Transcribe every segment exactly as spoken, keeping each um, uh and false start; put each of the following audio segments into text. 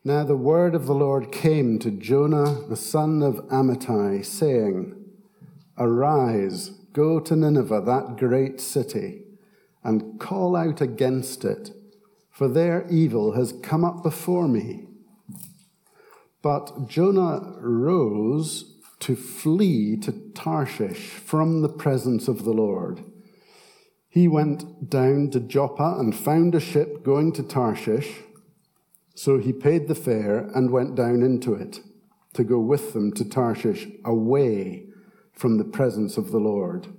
Now the word of the Lord came to Jonah, the son of Amittai, saying, Arise, go to Nineveh, that great city, and call out against it, for their evil has come up before me. But Jonah rose to flee to Tarshish from the presence of the Lord. He went down to Joppa and found a ship going to Tarshish. So he paid the fare and went down into it to go with them to Tarshish, away from the presence of the Lord.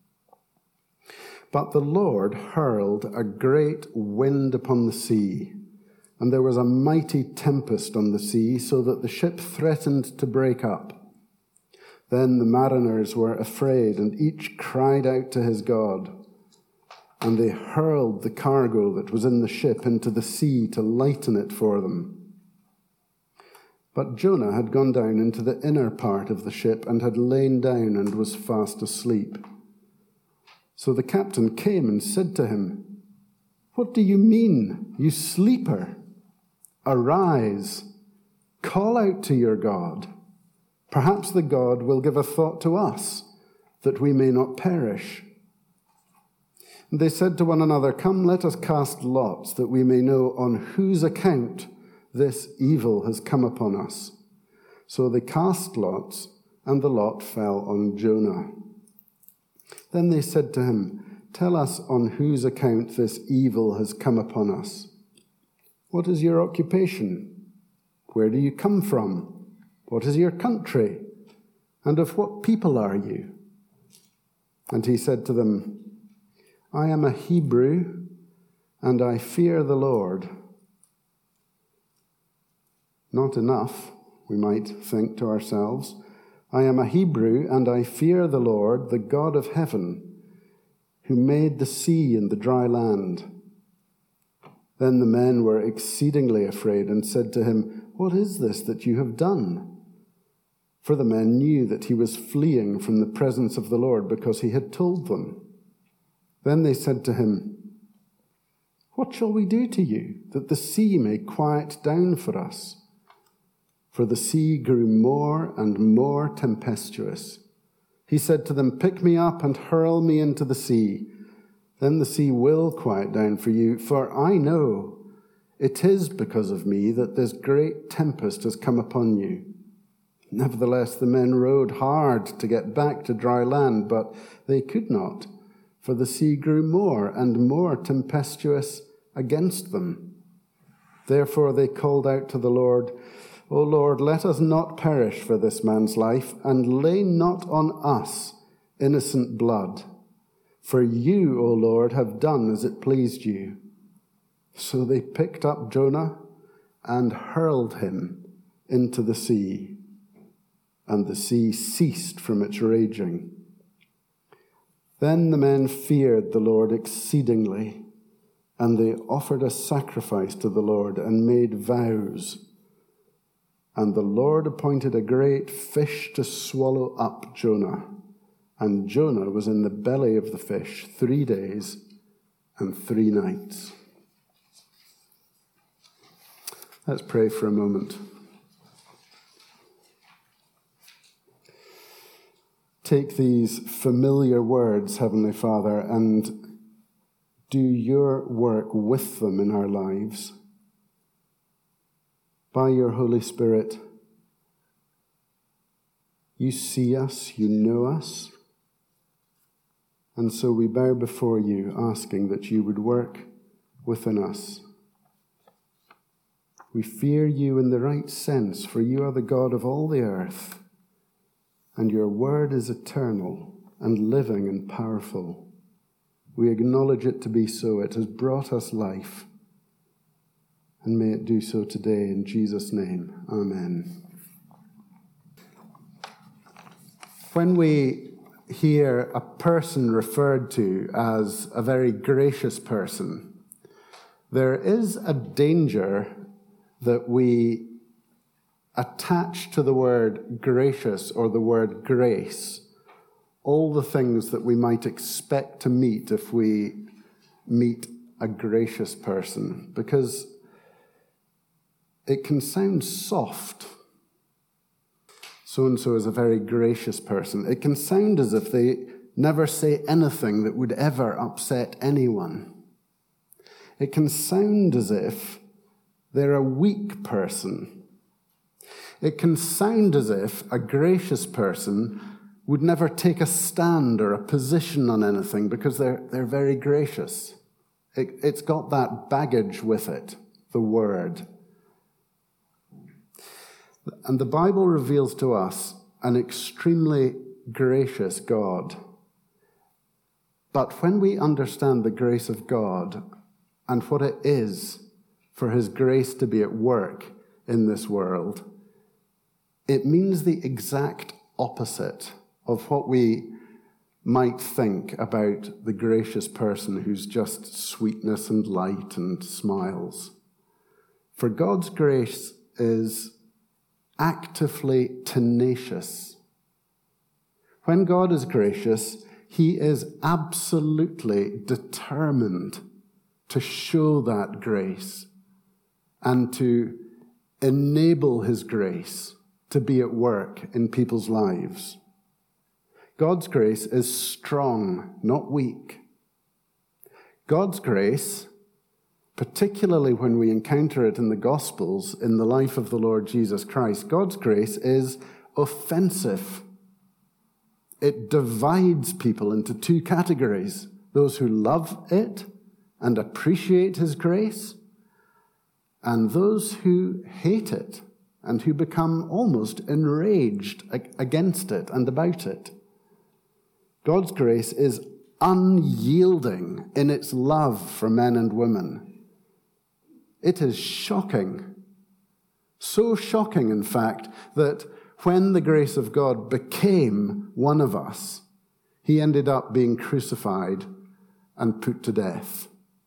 But the Lord hurled a great wind upon the sea, and there was a mighty tempest on the sea, so that the ship threatened to break up. Then the mariners were afraid, and each cried out to his God. And they hurled the cargo that was in the ship into the sea to lighten it for them. But Jonah had gone down into the inner part of the ship and had lain down and was fast asleep. So the captain came and said to him, What do you mean, you sleeper? Arise, call out to your God. Perhaps the God will give a thought to us, that we may not perish. They said to one another, Come, let us cast lots, that we may know on whose account this evil has come upon us. So they cast lots, and the lot fell on Jonah. Then they said to him, Tell us on whose account this evil has come upon us. What is your occupation? Where do you come from? What is your country? And of what people are you? And he said to them, I am a Hebrew, and I fear the Lord. Not enough, we might think to ourselves. I am a Hebrew, and I fear the Lord, the God of heaven, who made the sea and the dry land. Then the men were exceedingly afraid and said to him, What is this that you have done? For the men knew that he was fleeing from the presence of the Lord, because he had told them. Then they said to him, What shall we do to you, that the sea may quiet down for us? For the sea grew more and more tempestuous. He said to them, Pick me up and hurl me into the sea. Then the sea will quiet down for you, for I know it is because of me that this great tempest has come upon you. Nevertheless, the men rowed hard to get back to dry land, but they could not, for the sea grew more and more tempestuous against them. Therefore they called out to the Lord, O Lord, let us not perish for this man's life, and lay not on us innocent blood. For you, O Lord, have done as it pleased you. So they picked up Jonah and hurled him into the sea, and the sea ceased from its raging. Then the men feared the Lord exceedingly, and they offered a sacrifice to the Lord and made vows. And the Lord appointed a great fish to swallow up Jonah. And Jonah was in the belly of the fish three days and three nights. Let's pray for a moment. Take these familiar words, Heavenly Father, and do your work with them in our lives. By your Holy Spirit, you see us, you know us, and so we bow before you, asking that you would work within us. We fear you in the right sense, for you are the God of all the earth, and your word is eternal and living and powerful. We acknowledge it to be so. It has brought us life, and may it do so today in Jesus' name. Amen. When we hear a person referred to as a very gracious person, there is a danger that we attach to the word gracious or the word grace all the things that we might expect to meet if we meet a gracious person. Because it can sound soft. So-and-so is a very gracious person. It can sound as if they never say anything that would ever upset anyone. It can sound as if they're a weak person. It can sound as if a gracious person would never take a stand or a position on anything because they're, they're very gracious. It, it's got that baggage with it, the word. And the Bible reveals to us an extremely gracious God. But when we understand the grace of God and what it is for his grace to be at work in this world, it means the exact opposite of what we might think about the gracious person who's just sweetness and light and smiles. For God's grace is actively tenacious. When God is gracious, he is absolutely determined to show that grace and to enable his grace to be at work in people's lives. God's grace is strong, not weak. God's grace, particularly when we encounter it in the Gospels, in the life of the Lord Jesus Christ, God's grace is offensive. It divides people into two categories: those who love it and appreciate his grace, and those who hate it and who become almost enraged against it and about it. God's grace is unyielding in its love for men and women. It is shocking. So shocking, in fact, that when the grace of God became one of us, he ended up being crucified and put to death.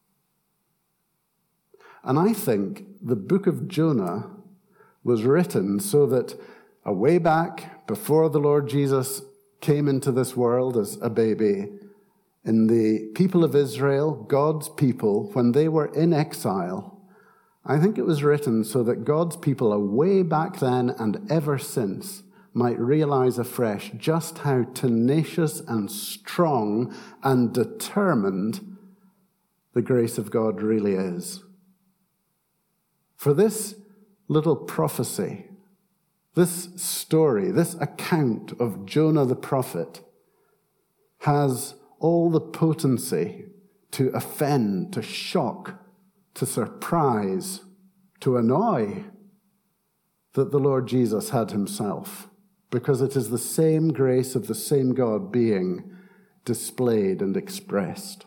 And I think the book of Jonah was written so that a way back before the Lord Jesus came into this world as a baby, in the people of Israel, God's people, when they were in exile, I think it was written so that God's people, away back then and ever since, might realize afresh just how tenacious and strong and determined the grace of God really is. For this little prophecy, this story, this account of Jonah the prophet has all the potency to offend, to shock, to surprise, to annoy that the Lord Jesus had himself, because it is the same grace of the same God being displayed and expressed.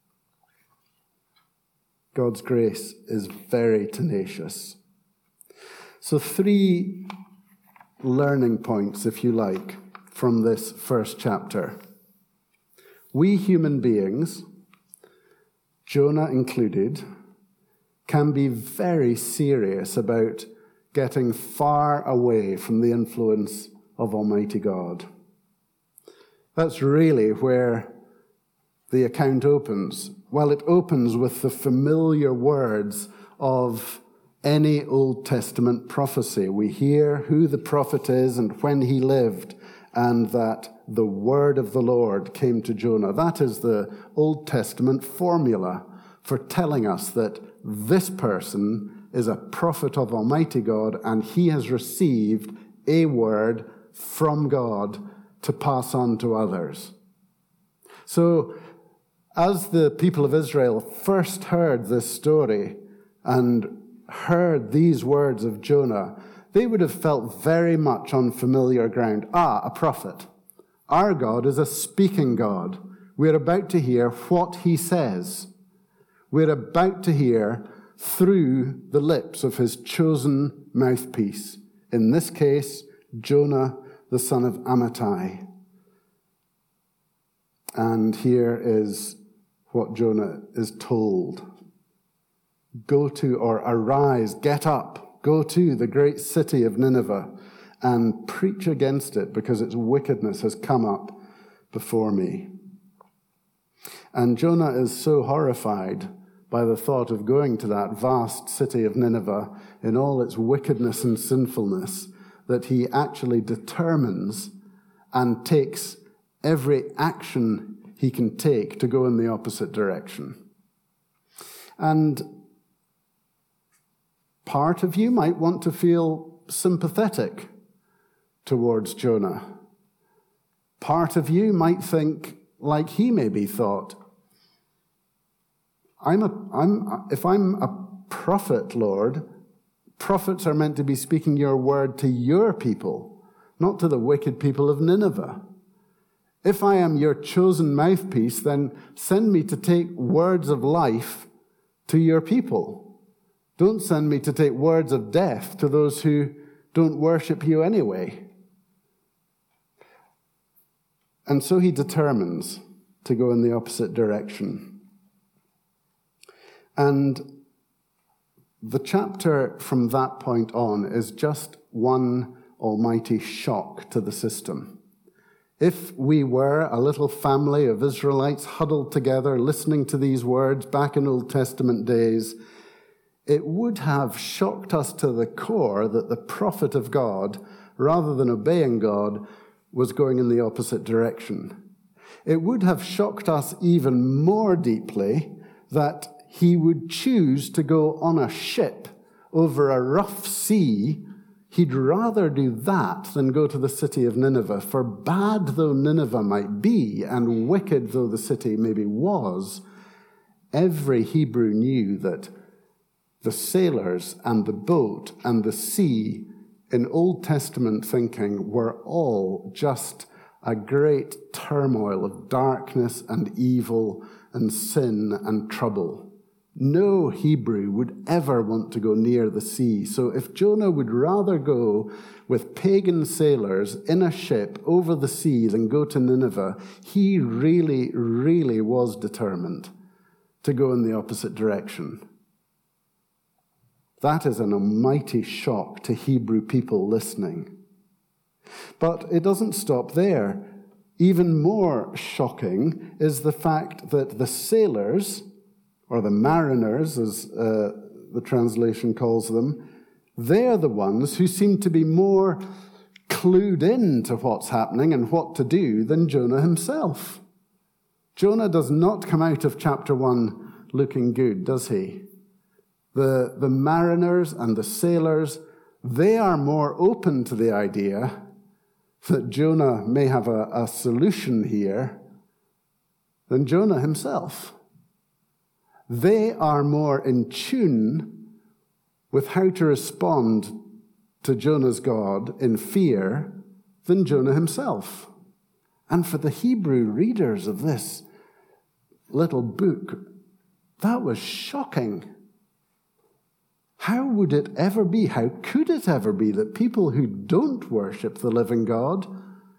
God's grace is very tenacious. So three learning points, if you like, from this first chapter. We human beings, Jonah included, can be very serious about getting far away from the influence of Almighty God. That's really where the account opens. Well, it opens with the familiar words of any Old Testament prophecy. We hear who the prophet is and when he lived, and that the word of the Lord came to Jonah. That is the Old Testament formula for telling us that this person is a prophet of Almighty God, and he has received a word from God to pass on to others. So, as the people of Israel first heard this story and heard these words of Jonah, they would have felt very much on familiar ground. Ah, a prophet. Our God is a speaking God. We're about to hear what he says. We're about to hear through the lips of his chosen mouthpiece. In this case, Jonah, the son of Amittai. And here is what Jonah is told. Go to, or arise, get up, go to the great city of Nineveh and preach against it, because its wickedness has come up before me. And Jonah is so horrified by by the thought of going to that vast city of Nineveh in all its wickedness and sinfulness that he actually determines and takes every action he can take to go in the opposite direction. And part of you might want to feel sympathetic towards Jonah. Part of you might think, like he maybe thought, I'm a, I'm, if I'm a prophet, Lord, prophets are meant to be speaking your word to your people, not to the wicked people of Nineveh. If I am your chosen mouthpiece, then send me to take words of life to your people. Don't send me to take words of death to those who don't worship you anyway. And so he determines to go in the opposite direction. And the chapter from that point on is just one almighty shock to the system. If we were a little family of Israelites huddled together listening to these words back in Old Testament days, it would have shocked us to the core that the prophet of God, rather than obeying God, was going in the opposite direction. It would have shocked us even more deeply that he would choose to go on a ship over a rough sea. He'd rather do that than go to the city of Nineveh. For bad though Nineveh might be, and wicked though the city maybe was, every Hebrew knew that the sailors and the boat and the sea in Old Testament thinking were all just a great turmoil of darkness and evil and sin and trouble. No Hebrew would ever want to go near the sea. So if Jonah would rather go with pagan sailors in a ship over the sea than go to Nineveh, he really, really was determined to go in the opposite direction. That is an almighty shock to Hebrew people listening. But it doesn't stop there. Even more shocking is the fact that the sailors, or the mariners, as uh, the translation calls them, they're the ones who seem to be more clued in to what's happening and what to do than Jonah himself. Jonah does not come out of chapter one looking good, does he? The, the mariners and the sailors, they are more open to the idea that Jonah may have a, a solution here than Jonah himself. They are more in tune with how to respond to Jonah's God in fear than Jonah himself. And for the Hebrew readers of this little book, that was shocking. How would it ever be, how could it ever be that people who don't worship the living God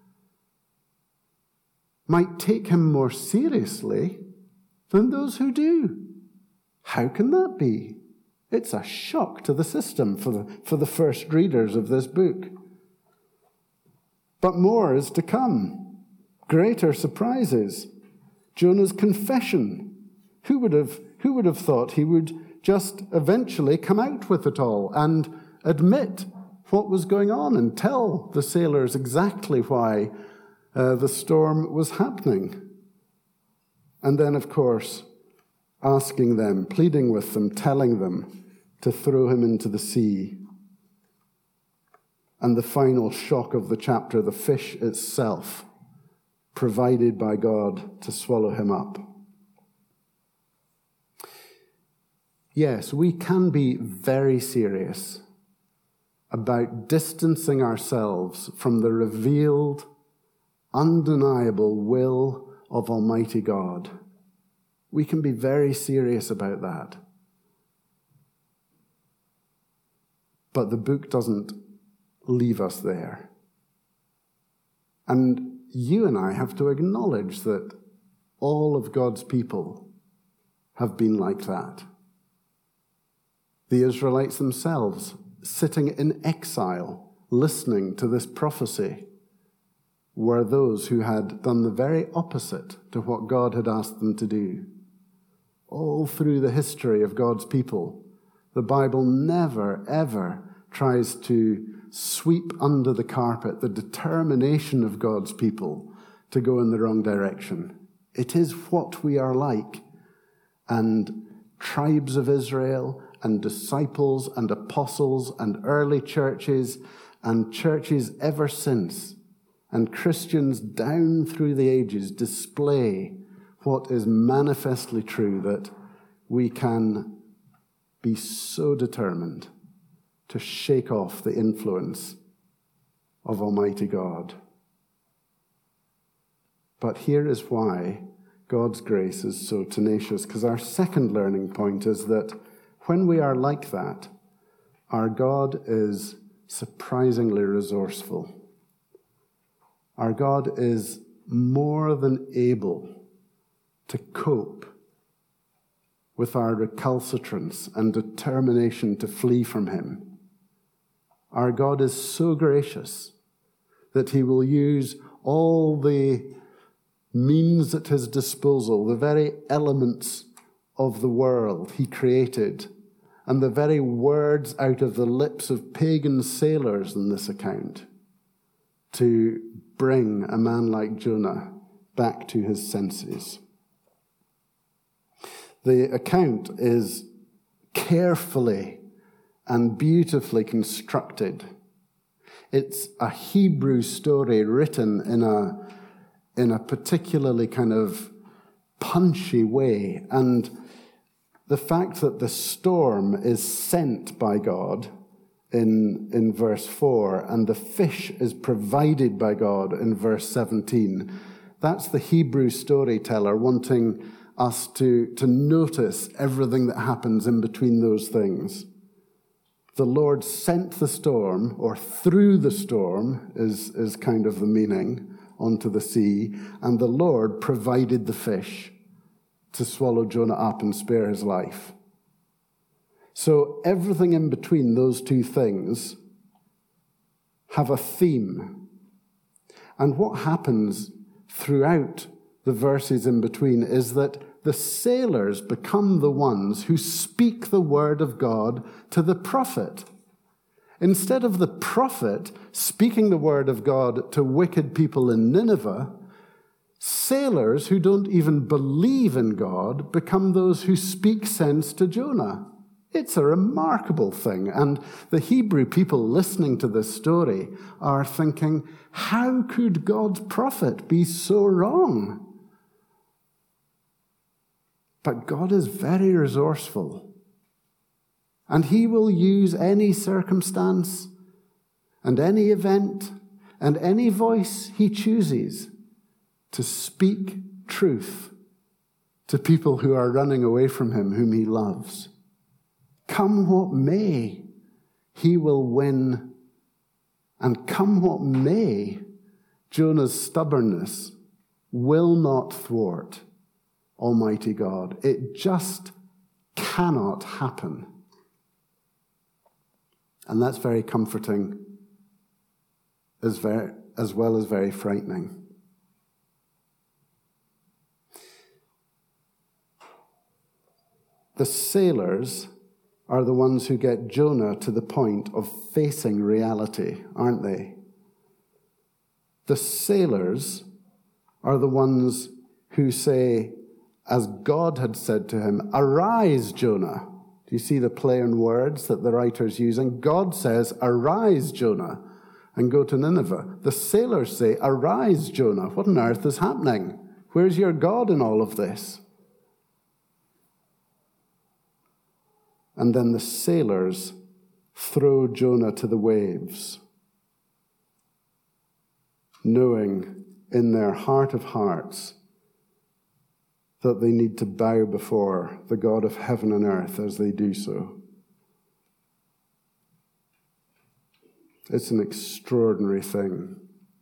might take him more seriously than those who do? How can that be? It's a shock to the system for the, for the first readers of this book. But more is to come. Greater surprises. Jonah's confession. Who would have, who would have thought he would just eventually come out with it all and admit what was going on and tell the sailors exactly why uh, the storm was happening? And then, of course, asking them, pleading with them, telling them to throw him into the sea. And the final shock of the chapter, the fish itself, provided by God to swallow him up. Yes, we can be very serious about distancing ourselves from the revealed, undeniable will of Almighty God. We can be very serious about that. But the book doesn't leave us there. And you and I have to acknowledge that all of God's people have been like that. The Israelites themselves, sitting in exile, listening to this prophecy, were those who had done the very opposite to what God had asked them to do. all through the history of God's people, the Bible never, ever tries to sweep under the carpet the determination of God's people to go in the wrong direction. It is what we are like. And tribes of Israel and disciples and apostles and early churches and churches ever since and Christians down through the ages display what is manifestly true, that we can be so determined to shake off the influence of Almighty God. But here is why God's grace is so tenacious, because our second learning point is that when we are like that, our God is surprisingly resourceful. Our God is more than able to cope with our recalcitrance and determination to flee from him. Our God is so gracious that he will use all the means at his disposal, the very elements of the world he created, and the very words out of the lips of pagan sailors in this account, to bring a man like Jonah back to his senses. The account is carefully and beautifully constructed. It's a Hebrew story written in a in a particularly kind of punchy way. And the fact that the storm is sent by God in, in verse four and the fish is provided by God in verse seventeen, that's the Hebrew storyteller wanting us to, to notice everything that happens in between those things. The Lord sent the storm, or through the storm is, is kind of the meaning, onto the sea, and the Lord provided the fish to swallow Jonah up and spare his life. So everything in between those two things have a theme. And what happens throughout the verses in between is that the sailors become the ones who speak the word of God to the prophet. Instead of the prophet speaking the word of God to wicked people in Nineveh, sailors who don't even believe in God become those who speak sense to Jonah. It's a remarkable thing. And the Hebrew people listening to this story are thinking, how could God's prophet be so wrong? But God is very resourceful. And he will use any circumstance and any event and any voice he chooses to speak truth to people who are running away from him, whom he loves. Come what may, he will win. And come what may, Jonah's stubbornness will not thwart Almighty God. It just cannot happen. And that's very comforting as, very, as well as very frightening. The sailors are the ones who get Jonah to the point of facing reality, aren't they? The sailors are the ones who say, as God had said to him, "Arise, Jonah." Do you see the play on words that the writer's using? God says, "Arise, Jonah, and go to Nineveh." The sailors say, "Arise, Jonah. What on earth is happening? Where's your God in all of this?" And then the sailors throw Jonah to the waves, knowing in their heart of hearts that they need to bow before the God of heaven and earth as they do so. It's an extraordinary thing.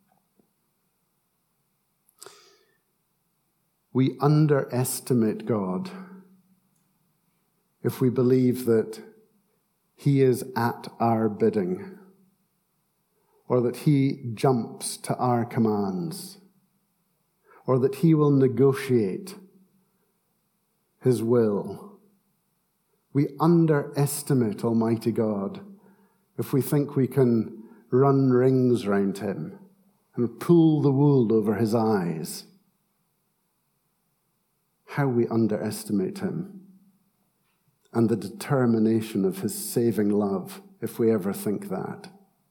We underestimate God if we believe that he is at our bidding, or that he jumps to our commands, or that he will negotiate his will. We underestimate Almighty God if we think we can run rings round him and pull the wool over his eyes. How we underestimate him and the determination of his saving love if we ever think that.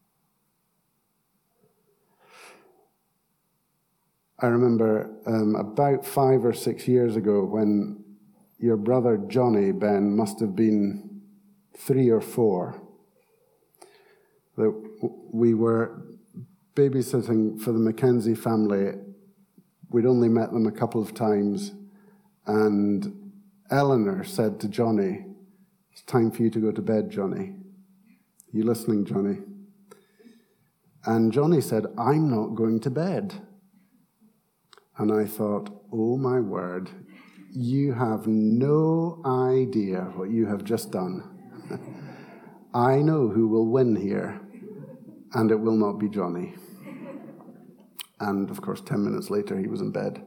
I remember um, about five or six years ago when your brother Johnny, Ben, must have been three or four, that we were babysitting for the Mackenzie family. We'd only met them a couple of times, and Eleanor said to Johnny, "It's time for you to go to bed, Johnny. Are you listening, Johnny?" And Johnny said, "I'm not going to bed." And I thought, oh my word, you have no idea what you have just done. I know who will win here, and it will not be Johnny. And of course, ten minutes later, he was in bed.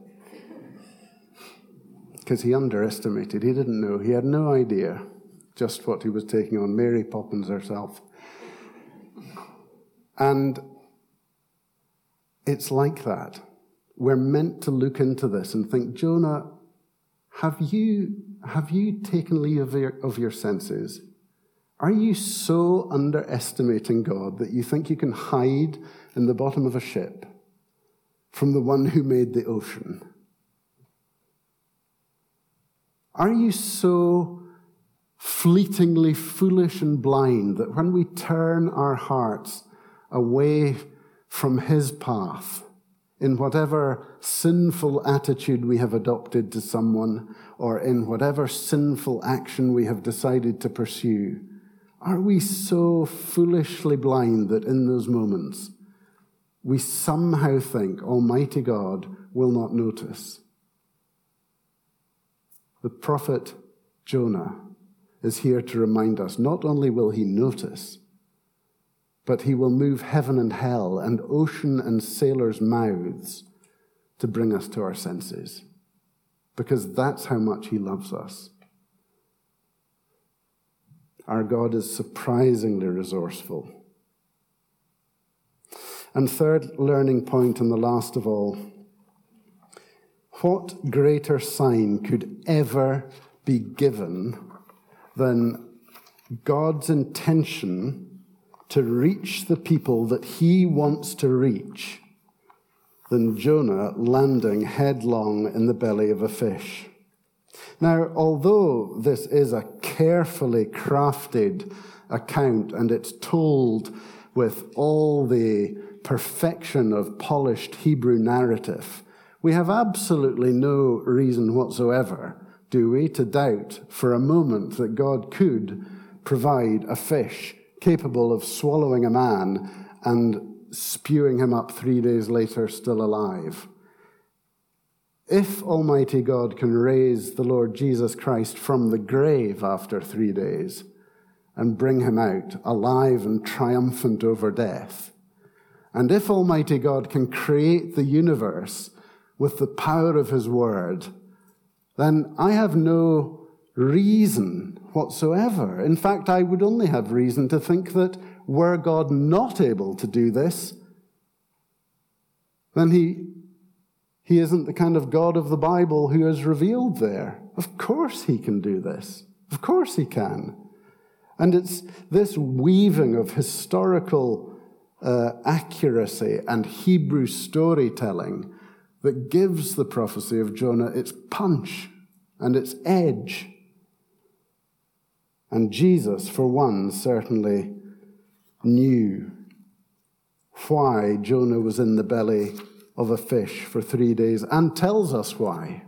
Because he underestimated, he didn't know, he had no idea just what he was taking on. Mary Poppins herself. And it's like that. We're meant to look into this and think, Jonah, have you, have you taken leave of your, of your senses? Are you so underestimating God that you think you can hide in the bottom of a ship from the one who made the ocean? Are you so fleetingly foolish and blind that when we turn our hearts away from his path, in whatever sinful attitude we have adopted to someone, or in whatever sinful action we have decided to pursue, are we so foolishly blind that in those moments we somehow think Almighty God will not notice? The prophet Jonah is here to remind us, not only will he notice, but he will move heaven and hell and ocean and sailors' mouths to bring us to our senses, because that's how much he loves us. Our God is surprisingly resourceful. And third learning point, and the last of all, what greater sign could ever be given than God's intention to reach the people that he wants to reach than Jonah landing headlong in the belly of a fish? Now, although this is a carefully crafted account and it's told with all the perfection of polished Hebrew narrative, we have absolutely no reason whatsoever, do we, to doubt for a moment that God could provide a fish capable of swallowing a man and spewing him up three days later still alive. If Almighty God can raise the Lord Jesus Christ from the grave after three days and bring him out alive and triumphant over death, and if Almighty God can create the universe with the power of his word, then I have no reason whatsoever. In fact, I would only have reason to think that were God not able to do this, then he, he isn't the kind of God of the Bible who is revealed there. Of course he can do this. Of course he can. And it's this weaving of historical uh, accuracy and Hebrew storytelling that gives the prophecy of Jonah its punch and its edge. And Jesus, for one, certainly knew why Jonah was in the belly of a fish for three days and tells us why.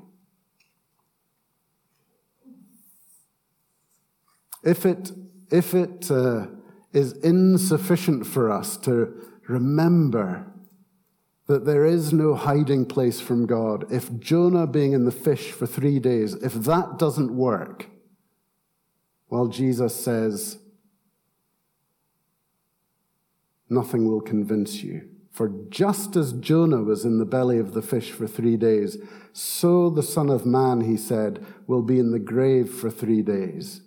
If it, if it uh, is insufficient for us to remember that there is no hiding place from God, if Jonah being in the fish for three days, if that doesn't work, well, Jesus says, nothing will convince you For just as Jonah was in the belly of the fish for three days, so the Son of Man, he said, will be in the grave for three days.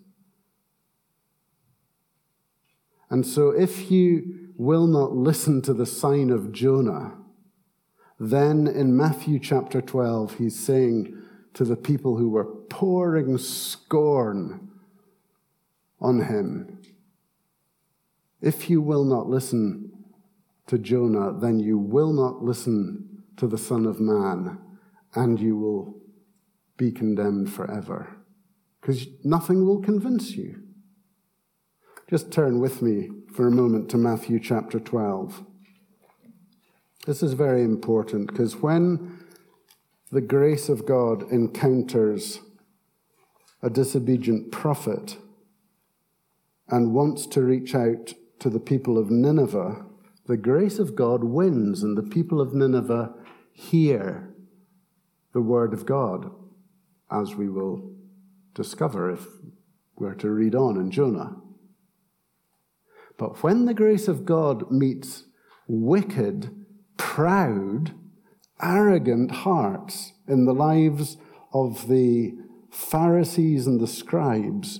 And so if you will not listen to the sign of Jonah, then in Matthew chapter twelve, he's saying to the people who were pouring scorn on him, if you will not listen to Jonah, then you will not listen to the Son of Man, and you will be condemned forever. Because nothing will convince you. Just turn with me for a moment to Matthew chapter twelve. This is very important, because when the grace of God encounters a disobedient prophet and wants to reach out to the people of Nineveh, the grace of God wins, and the people of Nineveh hear the word of God, as we will discover if we're to read on in Jonah. But when the grace of God meets wicked, proud, arrogant hearts in the lives of the Pharisees and the scribes,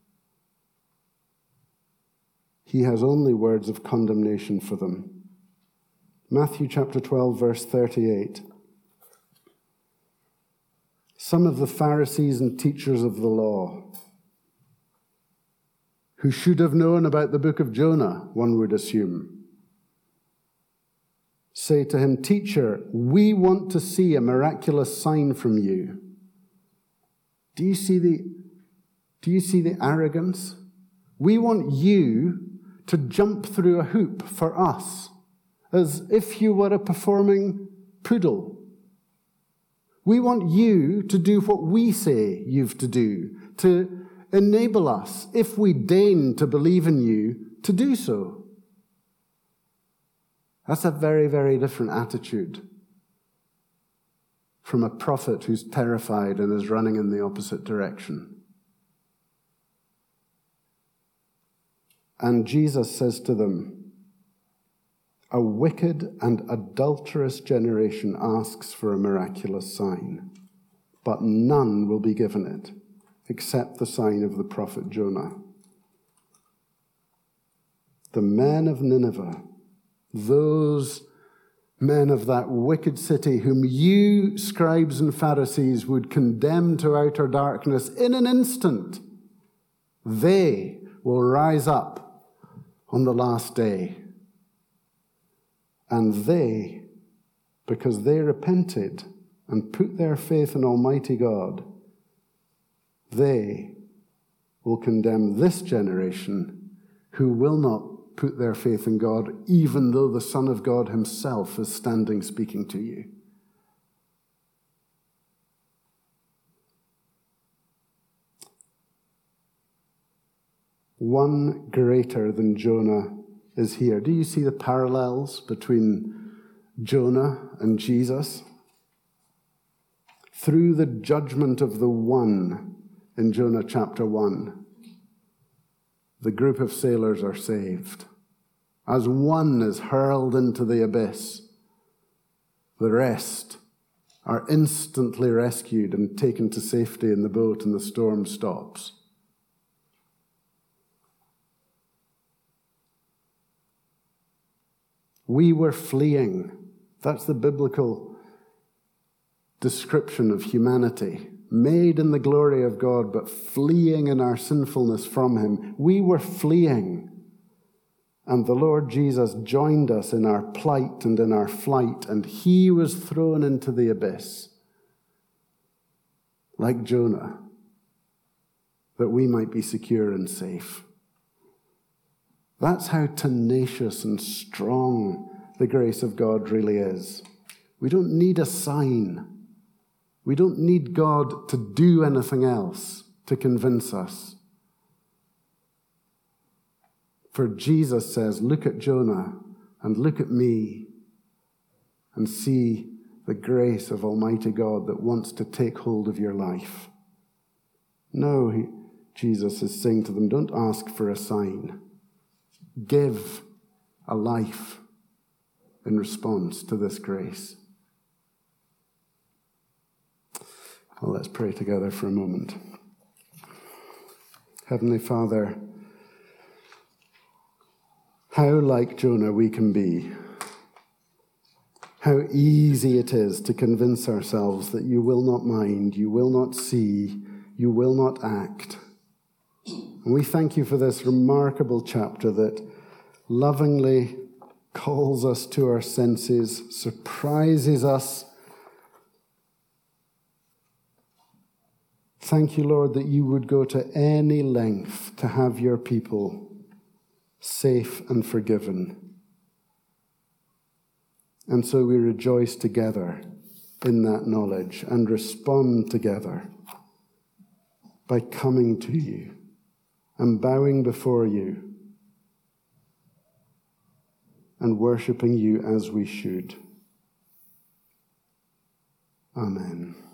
he has only words of condemnation for them. Matthew chapter twelve, verse thirty-eight. Some of the Pharisees and teachers of the law, who should have known about the book of Jonah, one would assume, say to him, "Teacher, we want to see a miraculous sign from you." Do you see the, do you see the arrogance? We want you to jump through a hoop for us, as if you were a performing poodle. We want you to do what we say you've to do, to enable us, if we deign to believe in you, to do so. That's a very, very different attitude from a prophet who's terrified and is running in the opposite direction. And Jesus says to them, "A wicked and adulterous generation asks for a miraculous sign, but none will be given it, except the sign of the prophet Jonah." The men of Nineveh, those men of that wicked city whom you, scribes and Pharisees, would condemn to outer darkness in an instant, they will rise up on the last day. And they, because they repented and put their faith in Almighty God, they will condemn this generation who will not put their faith in God, even though the Son of God himself is standing speaking to you. One greater than Jonah is here. Do you see the parallels between Jonah and Jesus? Through the judgment of the one in Jonah chapter one, the group of sailors are saved. As one is hurled into the abyss, the rest are instantly rescued and taken to safety in the boat, and the storm stops. We were fleeing. That's the biblical description of humanity. Made in the glory of God, but fleeing in our sinfulness from him. We were fleeing. And the Lord Jesus joined us in our plight and in our flight, and he was thrown into the abyss, like Jonah, that we might be secure and safe. That's how tenacious and strong the grace of God really is. We don't need a sign. We don't need God to do anything else to convince us. For Jesus says, look at Jonah and look at me and see the grace of Almighty God that wants to take hold of your life. No, he, Jesus is saying to them, don't ask for a sign. Give a life in response to this grace. Well, let's pray together for a moment. Heavenly Father, how like Jonah we can be. How easy it is to convince ourselves that you will not mind, you will not see, you will not act. And we thank you for this remarkable chapter that lovingly calls us to our senses, surprises us. Thank you, Lord, that you would go to any length to have your people safe and forgiven. And so we rejoice together in that knowledge and respond together by coming to you and bowing before you and worshipping you as we should. Amen.